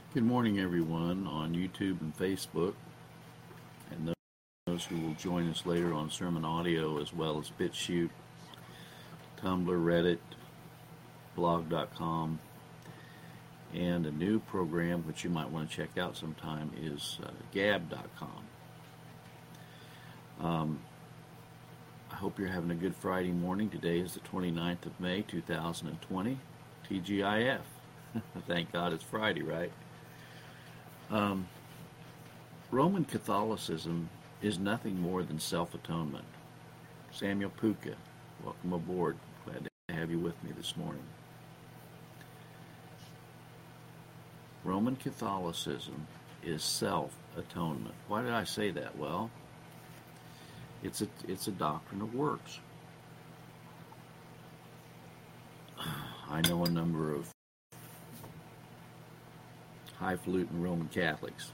Good morning, everyone, on YouTube and Facebook, and those who will join us later on sermon audio, as well as BitChute, Tumblr, Reddit, blog.com, and a new program which you might want to check out sometime is gab.com. I hope you're having a good Friday morning. Today is the 29th of May, 2020, TGIF. Thank God it's Friday, right? Roman Catholicism is nothing more than self-atonement. Samuel Puka, welcome aboard. Glad to have you with me this morning. Roman Catholicism is self-atonement. Why did I say that? Well, it's a doctrine of works. I know a number of highfalutin Roman Catholics.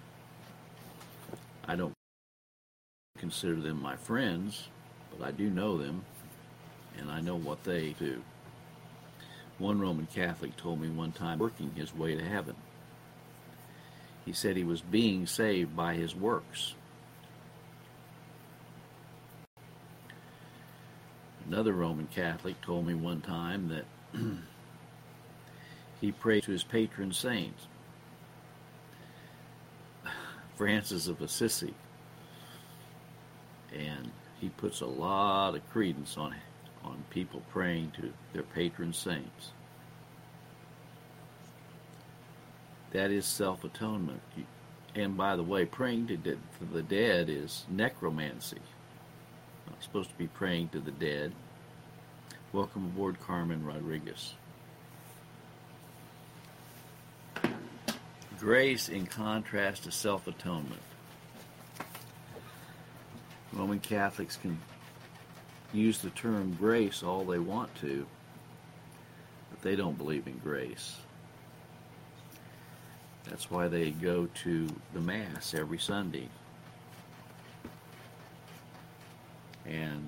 I don't consider them my friends, but I do know them, and I know what they do. One Roman Catholic told me one time, working his way to heaven. He said he was being saved by his works. Another Roman Catholic told me one time that he prayed to his patron saints, Francis of Assisi, and he puts a lot of credence on people praying to their patron saints. That is self-atonement. And by the way, praying to the dead is necromancy. Not supposed to be praying to the dead. Welcome aboard, Carmen Rodriguez. Grace in contrast to self-atonement. Roman Catholics can use the term grace all they want to, but they don't believe in grace. That's why they go to the Mass every Sunday. And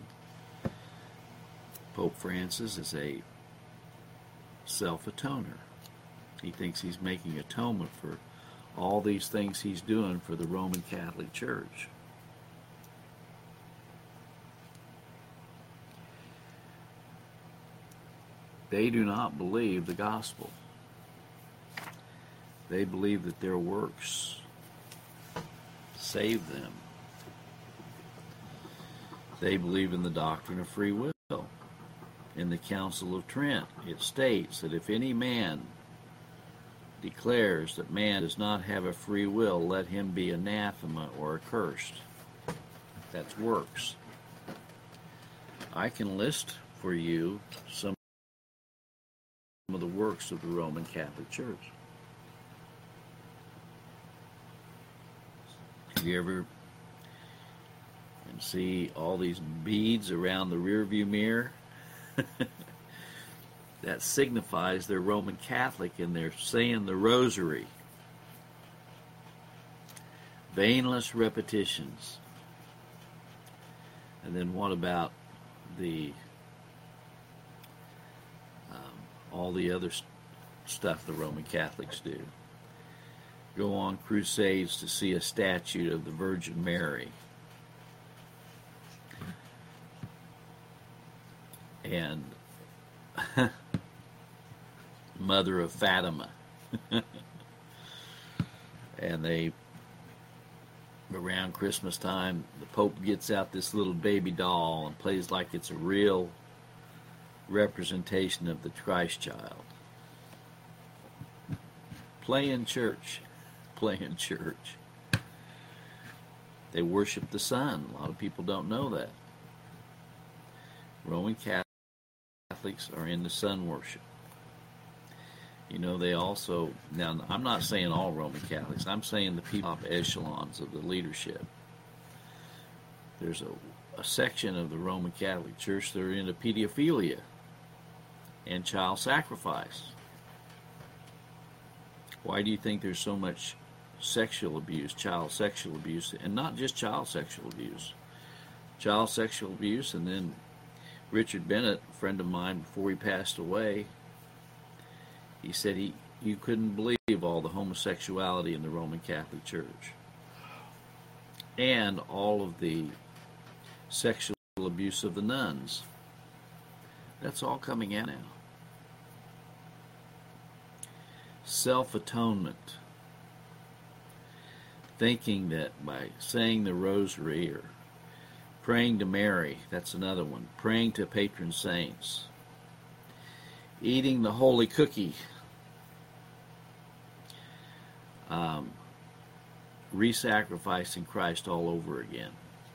Pope Francis is a self-atoner. He thinks he's making atonement for all these things he's doing for the Roman Catholic Church. They do not believe the gospel. They believe that their works save them. They believe in the doctrine of free will. In the Council of Trent, it states that if any man declares that man does not have a free will, let him be anathema or accursed. That's works. I can list for you some of the works of the Roman Catholic Church. You ever see all these beads around the rearview mirror? That signifies they're Roman Catholic and they're saying the rosary. Vainless repetitions. And then what about the all the other stuff the Roman Catholics do? Go on crusades to see a statue of the Virgin Mary. And Mother of Fatima. And they, around Christmas time, the Pope gets out this little baby doll and plays like it's a real representation of the Christ child. Play in church. They worship the sun. A lot of people don't know that. Roman Catholics are into sun worship. You know, they also, now I'm not saying all Roman Catholics, I'm saying the people top echelons of the leadership. There's a section of the Roman Catholic Church that are into pedophilia and child sacrifice. Why do you think there's so much sexual abuse, child sexual abuse, and not just child sexual abuse? Child sexual abuse, and then Richard Bennett, a friend of mine, before he passed away, he said you couldn't believe all the homosexuality in the Roman Catholic Church and all of the sexual abuse of the nuns. That's all coming out now. Self-atonement. Thinking that by saying the rosary or praying to Mary, that's another one, praying to patron saints, eating the holy cookie, re-sacrificing Christ all over again,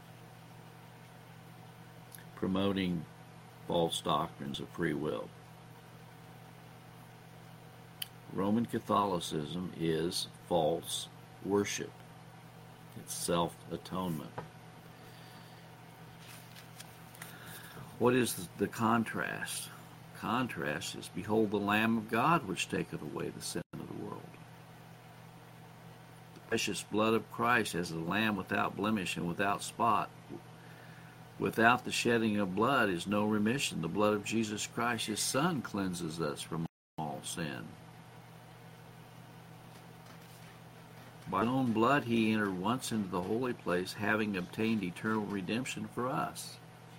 promoting false doctrines of free will. Roman Catholicism is false worship. It's self-atonement. What is the contrast? Contrast is, behold the Lamb of God which taketh away the sin of the world. The precious blood of Christ as a lamb without blemish and without spot. Without the shedding of blood is no remission. The blood of Jesus Christ, his Son, cleanses us from all sin. By his own blood he entered once into the holy place, having obtained eternal redemption for us.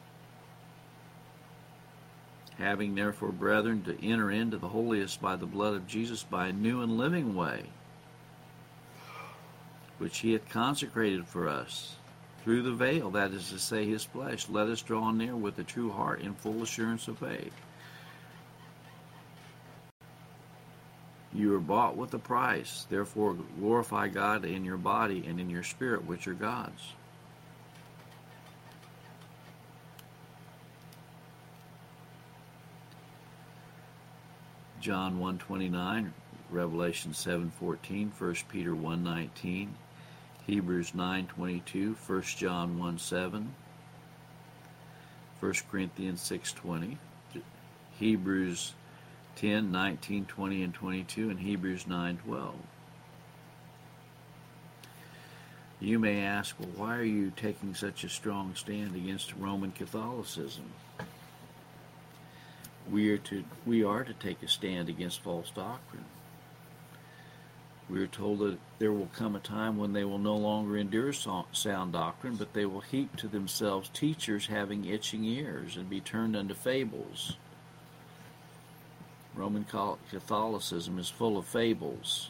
Having therefore, brethren, to enter into the holiest by the blood of Jesus, by a new and living way, which he hath consecrated for us, through the veil, that is to say, his flesh, let us draw near with a true heart in full assurance of faith. You are bought with a price, therefore glorify God in your body and in your spirit, which are God's. John 1:29, Revelation 7:14, 1 Peter 1:19, Hebrews 9:22, 1 John 1:7, 1 Corinthians 6:20, Hebrews 10:19, 20, and 22, and Hebrews 9:12. You may ask, well, why are you taking such a strong stand against Roman Catholicism? We are to take a stand against false doctrine. We are told that there will come a time when they will no longer endure sound doctrine, but they will heap to themselves teachers having itching ears, and be turned unto fables. Roman Catholicism is full of fables.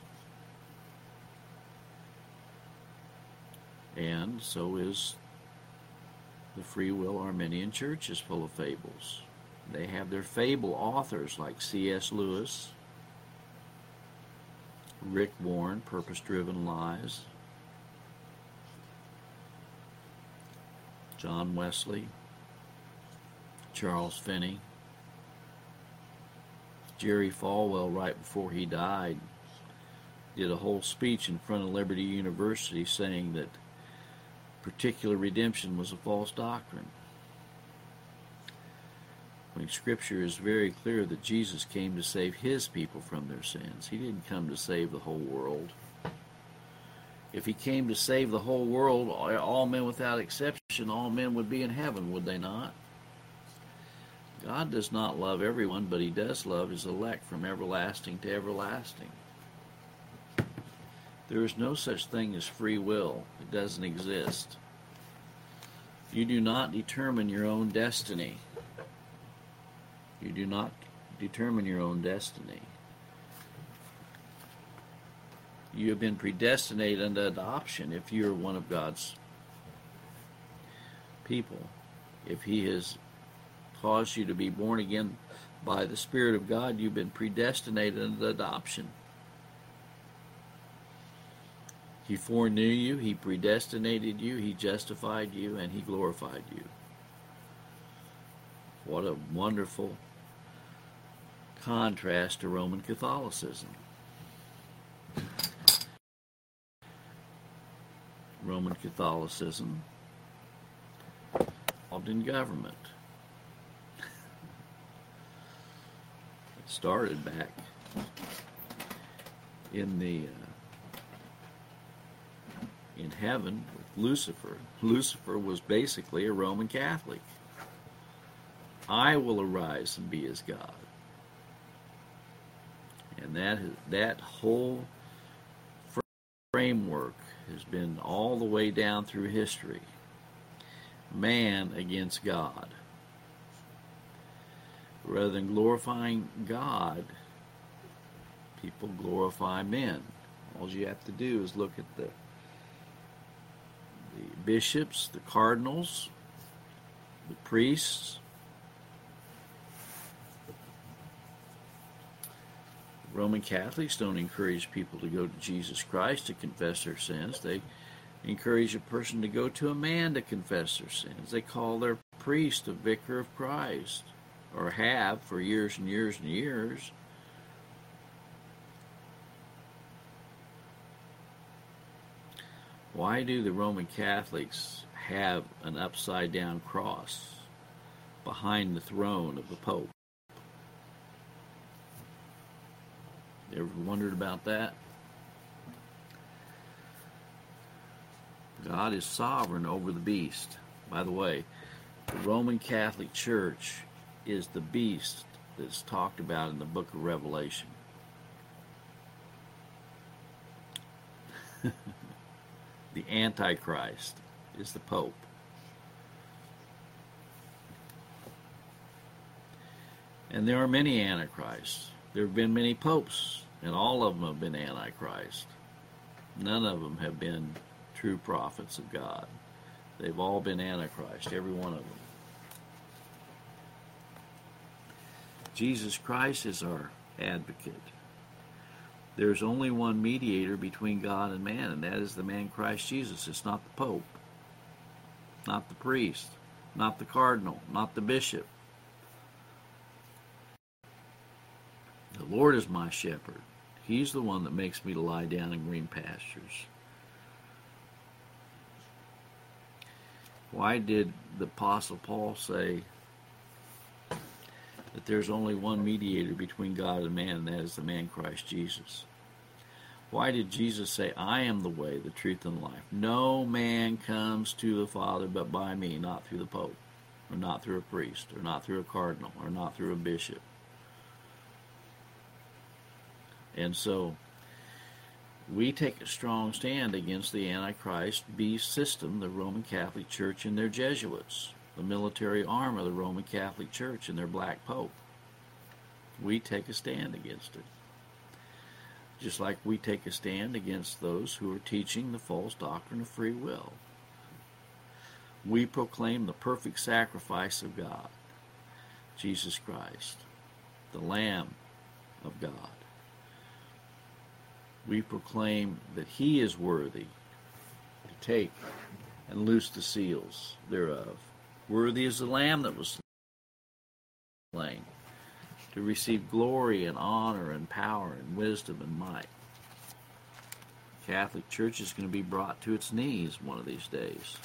And so is the Free Will Arminian Church is full of fables. They have their fable authors like C.S. Lewis, Rick Warren, Purpose-Driven Lies, John Wesley, Charles Finney, Jerry Falwell, right before he died, did a whole speech in front of Liberty University saying that particular redemption was a false doctrine. When Scripture is very clear that Jesus came to save his people from their sins. He didn't come to save the whole world. If he came to save the whole world, all men without exception, all men would be in heaven, would they not? God does not love everyone, but he does love his elect from everlasting to everlasting. There is no such thing as free will. It doesn't exist. You do not determine your own destiny. You do not determine your own destiny. You have been predestinated unto adoption if you are one of God's people. If he has caused you to be born again by the Spirit of God, you've been predestinated unto adoption. He foreknew you, he predestinated you, he justified you, and he glorified you. What a wonderful contrast to Roman Catholicism. Roman Catholicism involved in government. It started back in heaven with Lucifer. Lucifer was basically a Roman Catholic. I will arise and be as God. And And that whole framework has been all the way down through history. Man against God. Rather than glorifying God, people glorify men. All you have to do is look at the bishops, the cardinals, the priests, Roman Catholics don't encourage people to go to Jesus Christ to confess their sins. They encourage a person to go to a man to confess their sins. They call their priest a vicar of Christ, or have for years and years and years. Why do the Roman Catholics have an upside-down cross behind the throne of the Pope? You ever wondered about that? God is sovereign over the beast. By the way, the Roman Catholic Church is the beast that's talked about in the book of Revelation. The Antichrist is the Pope. And there are many Antichrists. There have been many popes, and all of them have been Antichrist. None of them have been true prophets of God. They've all been Antichrist, every one of them. Jesus Christ is our advocate. There's only one mediator between God and man, and that is the man Christ Jesus. It's not the Pope, not the priest, not the cardinal, not the bishop. The Lord is my shepherd. He's the one that makes me to lie down in green pastures. Why did the Apostle Paul say that there's only one mediator between God and man, and that is the man Christ Jesus? Why did Jesus say, I am the way, the truth, and the life? No man comes to the Father but by me, not through the Pope, or not through a priest, or not through a cardinal, or not through a bishop. And so, we take a strong stand against the Antichrist beast system, the Roman Catholic Church and their Jesuits, the military arm of the Roman Catholic Church and their black pope. We take a stand against it. Just like we take a stand against those who are teaching the false doctrine of free will. We proclaim the perfect sacrifice of God, Jesus Christ, the Lamb of God. We proclaim that he is worthy to take and loose the seals thereof. Worthy is the Lamb that was slain to receive glory and honor and power and wisdom and might. The Catholic Church is going to be brought to its knees one of these days.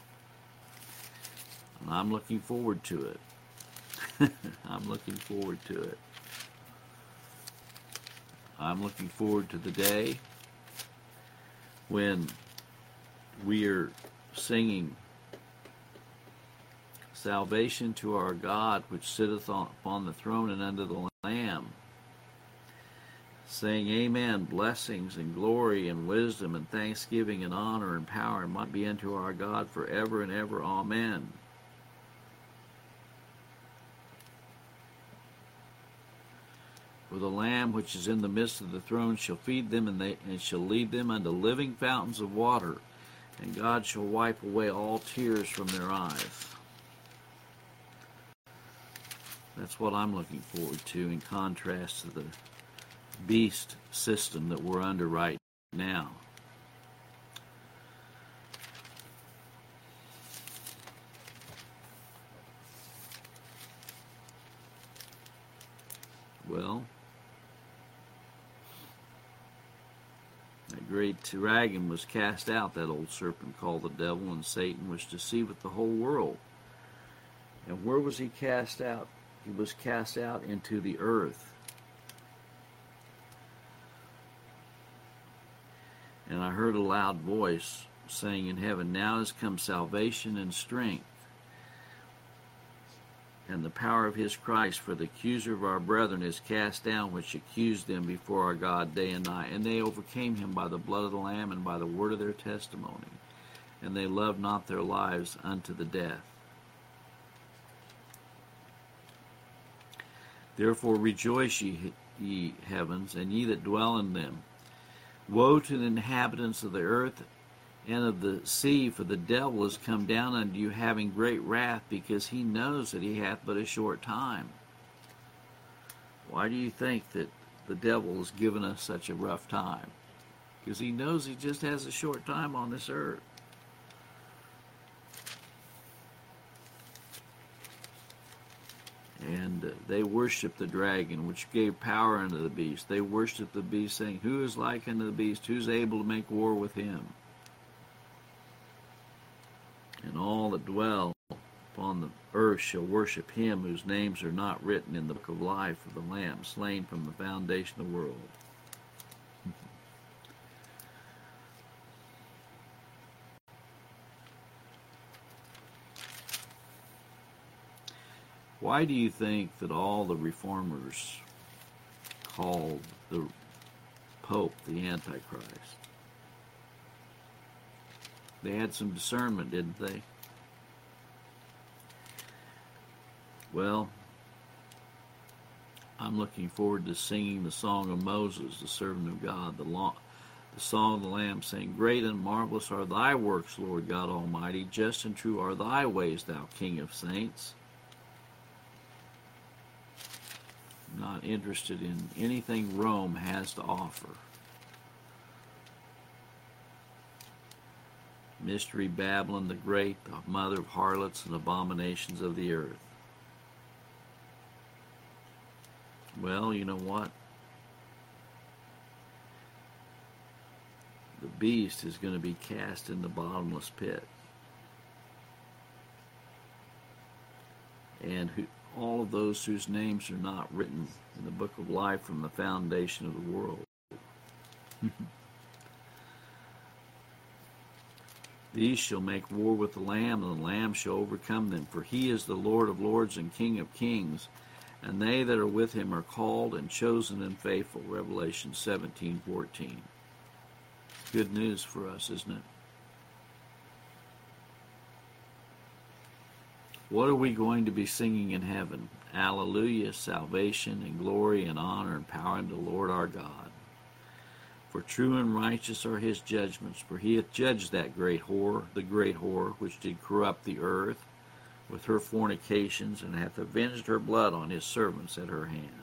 And I'm looking forward to it. I'm looking forward to it. I'm looking forward to the day when we are singing salvation to our God which sitteth upon the throne and under the Lamb, saying amen, blessings and glory and wisdom and thanksgiving and honor and power and might be unto our God forever and ever. Amen. For the Lamb which is in the midst of the throne shall feed them, and shall lead them unto living fountains of water, and God shall wipe away all tears from their eyes. That's what I'm looking forward to, in contrast to the beast system that we're under right now. Well, that great dragon was cast out, that old serpent called the devil, and Satan was deceived the whole world. And where was he cast out? He was cast out into the earth. And I heard a loud voice saying in heaven, now has come salvation and strength and the power of his Christ, for the accuser of our brethren is cast down, which accused them before our God day and night. And they overcame him by the blood of the Lamb and by the word of their testimony. And they loved not their lives unto the death. Therefore rejoice, ye heavens, and ye that dwell in them. Woe to the inhabitants of the earth and of the sea, for the devil is come down unto you, having great wrath, because he knows that he hath but a short time. Why do you think that the devil has given us such a rough time? Because he knows he just has a short time on this earth. And they worshiped the dragon, which gave power unto the beast. They worshiped the beast, saying, Who is like unto the beast? Who is able to make war with him? And all that dwell upon the earth shall worship him, whose names are not written in the book of life of the Lamb, slain from the foundation of the world. Why do you think that all the reformers called the Pope the Antichrist? They had some discernment, didn't they? Well, I'm looking forward to singing the song of Moses, the servant of God, the song of the Lamb, saying, Great and marvelous are thy works, Lord God Almighty. Just and true are thy ways, thou King of saints. I'm not interested in anything Rome has to offer. Mystery Babylon the Great, the mother of harlots and abominations of the earth. Well, you know what? The beast is going to be cast in the bottomless pit. And all of those whose names are not written in the book of life from the foundation of the world. These shall make war with the Lamb, and the Lamb shall overcome them. For he is the Lord of lords and King of kings, and they that are with him are called and chosen and faithful. Revelation 17:14. Good news for us, isn't it? What are we going to be singing in heaven? Alleluia, salvation and glory and honor and power unto the Lord our God. For true and righteous are his judgments, for he hath judged that great whore, the great whore, which did corrupt the earth with her fornications, and hath avenged her blood on his servants at her hand.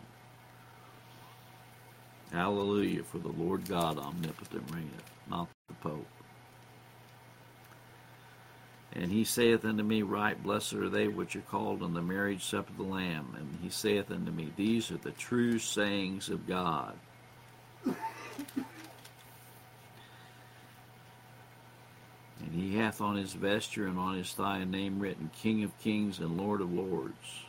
Hallelujah, for the Lord God omnipotent reigneth, not the Pope. And he saith unto me, Right, blessed are they which are called on the marriage supper of the Lamb. And he saith unto me, These are the true sayings of God. And he hath on his vesture and on his thigh a name written, King of kings and Lord of lords.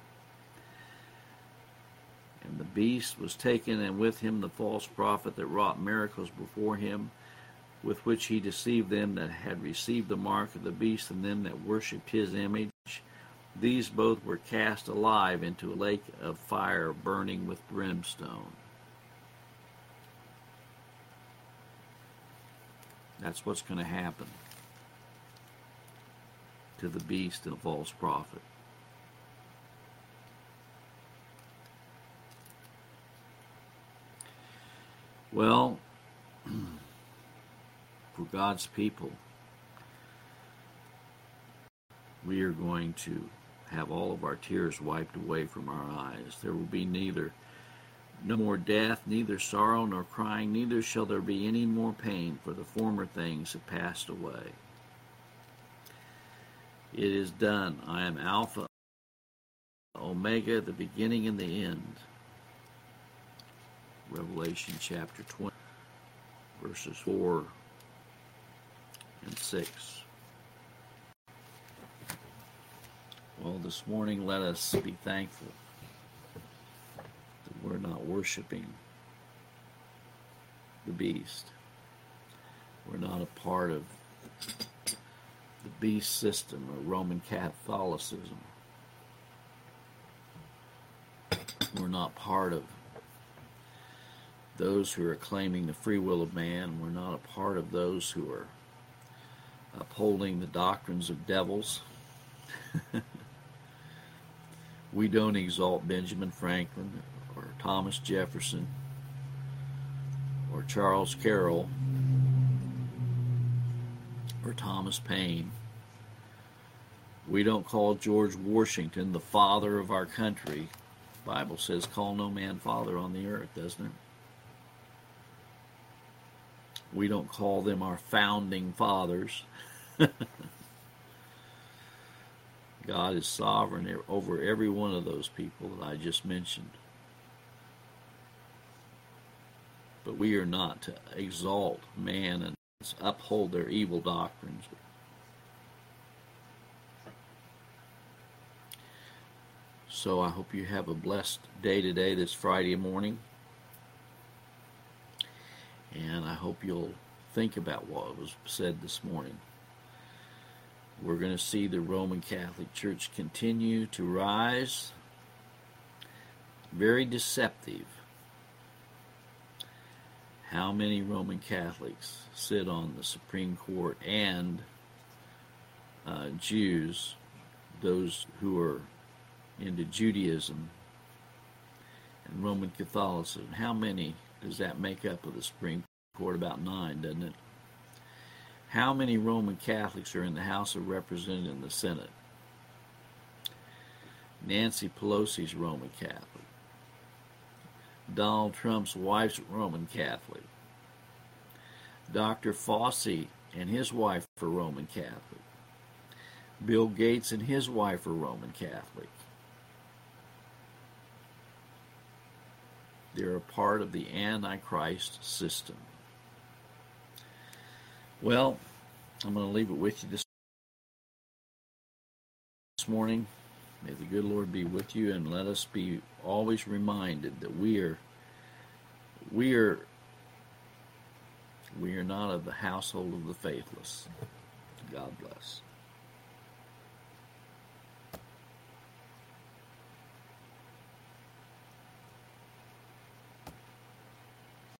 And the beast was taken, and with him the false prophet that wrought miracles before him, with which he deceived them that had received the mark of the beast, and them that worshipped his image. These both were cast alive into a lake of fire burning with brimstone. That's what's going to happen to the beast and the false prophet. Well, for God's people, we are going to have all of our tears wiped away from our eyes. There will be no more death, neither sorrow nor crying, neither shall there be any more pain, for the former things have passed away. It is done. I am Alpha, Omega, the beginning and the end. Revelation chapter 20, verses 4 and 6. Well, this morning let us be thankful that we're not worshiping the beast. We're not a part of the beast system or Roman Catholicism. We're not part of those who are claiming the free will of man. We're not a part of those who are upholding the doctrines of devils. We don't exalt Benjamin Franklin or Thomas Jefferson or Charles Carroll or Thomas Paine. We don't call George Washington the father of our country. The Bible says, call no man father on the earth, doesn't it? We don't call them our founding fathers. God is sovereign over every one of those people that I just mentioned. But we are not to exalt man and uphold their evil doctrines. So I hope you have a blessed day today, this Friday morning. And I hope you'll think about what was said this morning. We're going to see the Roman Catholic Church continue to rise. Very deceptive. How many Roman Catholics sit on the Supreme Court and Jews, those who are into Judaism and Roman Catholicism? How many does that make up of the Supreme Court? About 9, doesn't it? How many Roman Catholics are in the House of Representatives and the Senate? Nancy Pelosi's Roman Catholic. Donald Trump's wife's Roman Catholic. Dr. Fauci and his wife are Roman Catholic. Bill Gates and his wife are Roman Catholic. They're a part of the Antichrist system. Well, I'm going to leave it with you this morning. May the good Lord be with you, and let us be always reminded that we are not of the household of the faithless. God bless.